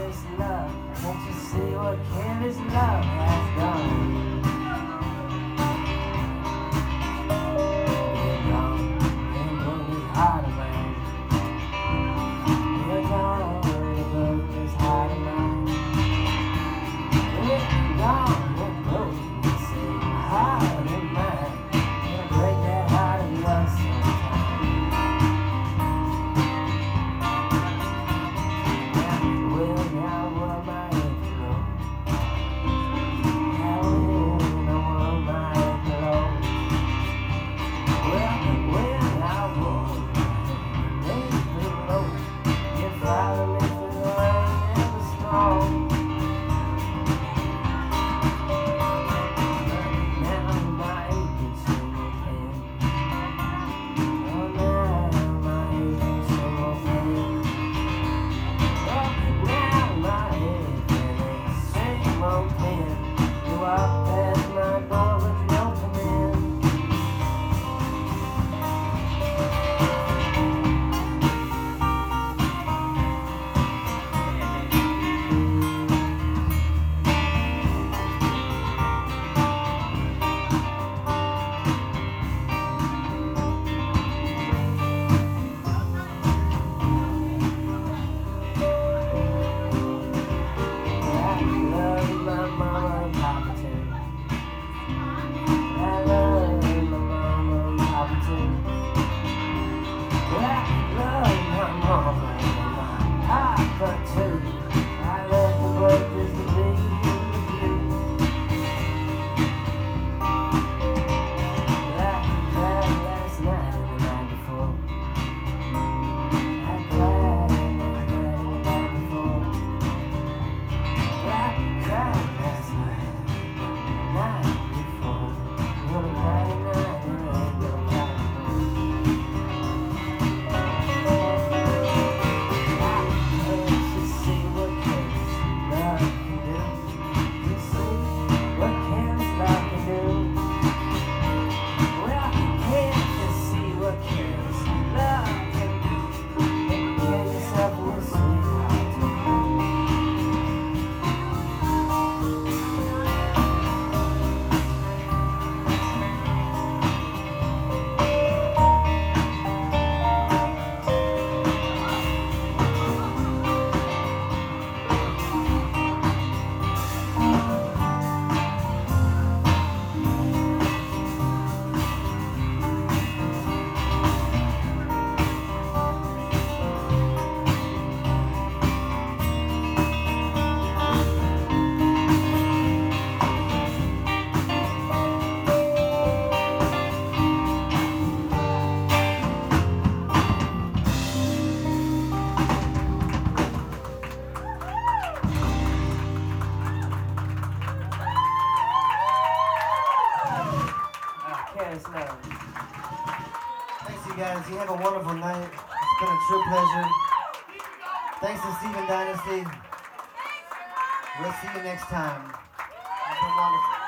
careless love. Can't you see what careless love has done? You're gone, and broke his heart of mine. You're gone, and broke his heart of mine. You're gone, and broke his heart of mine. Gonna break that heart of yours sometime. Thanks, you guys. You have a wonderful night. It's been a true pleasure. Thanks to Steven Dynasty. We'll see you next time. It's been wonderful.